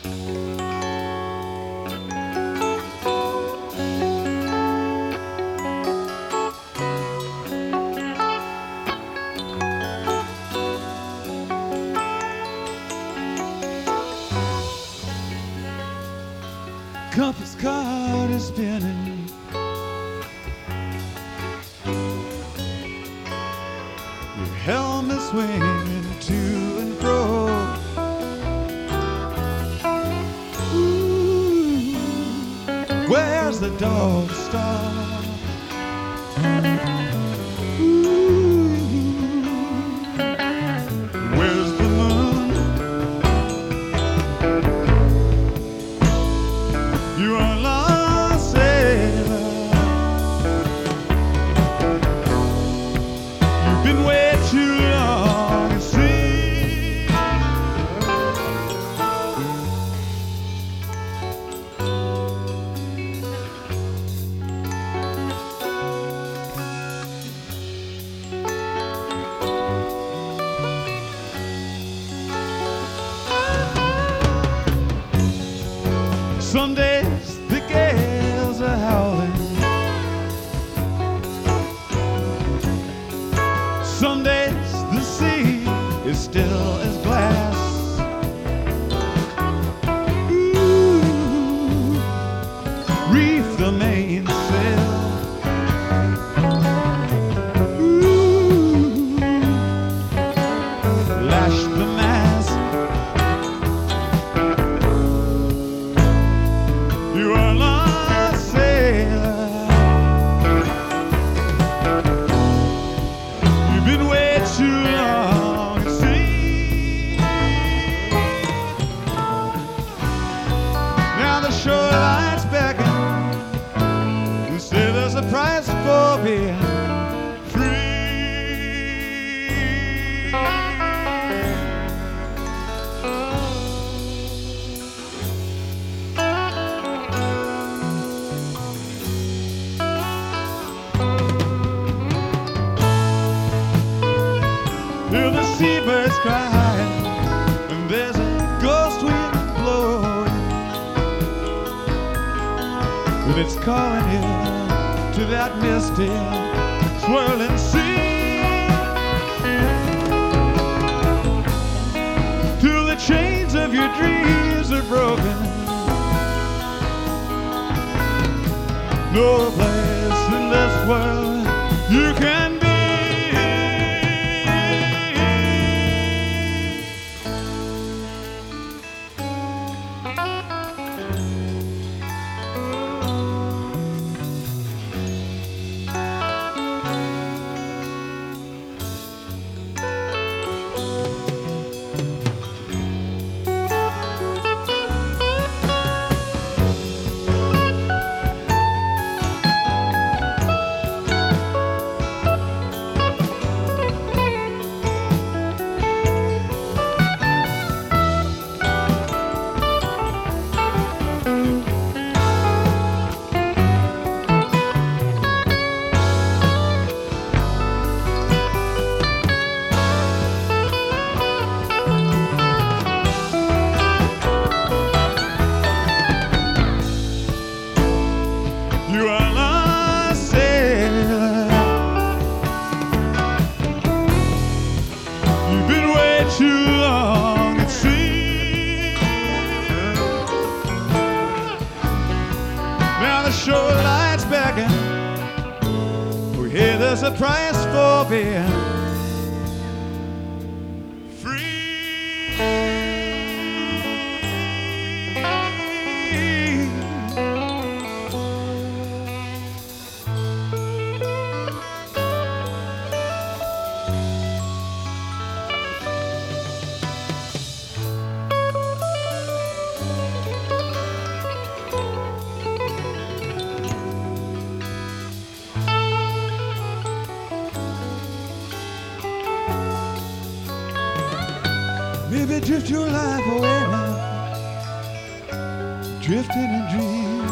Compass card is spinning. Your helmet swinging to and fro. Ooh, where's the dog star? Ooh, where's the moon? You are lost sailor. You've been way too long at sea. Some days the gales are howling. Some days the sea is still as glass. Ooh, reef the mainsail. Ooh, lash the mast. You are lost sailor. You've been way too long at sea. Now the shoreline's beckon. You say there's a price for being free. Hear the seabirds cry, and there's a ghost wind blowing, and it's calling you to that misty, swirling sea. Till the chains of your dreams are broken. No place in this world you can be. You are lost sailor. You've been way too long at sea. Now the shoreline's beckon. We hear there's a price for being free. Maybe drift your life away now, drifting in dreams.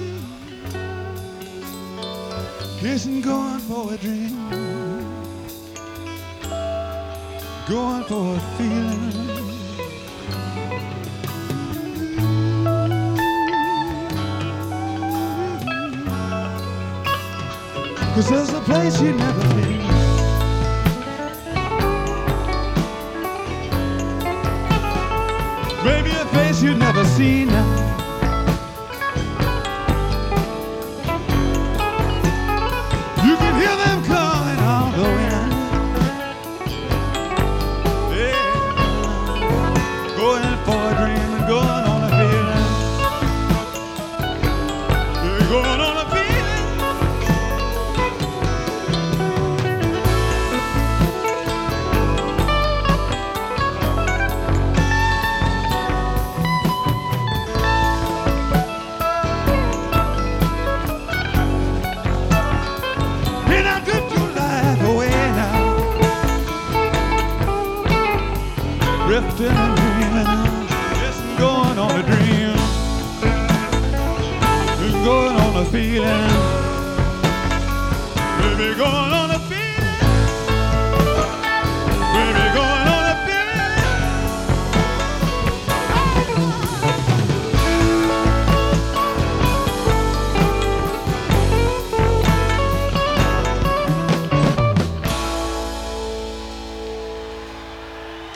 Kissing, going for a dream. going for a feeling. 'Cause there's a place you've never been. Maybe a face you've never seen. You can hear them calling on the wind. Yeah. Going for a dream and going on a feeling. They're going on a feeling. And I drift your life away now, drifting and dreaming, just going on a dream, and going on a feeling, baby, going on.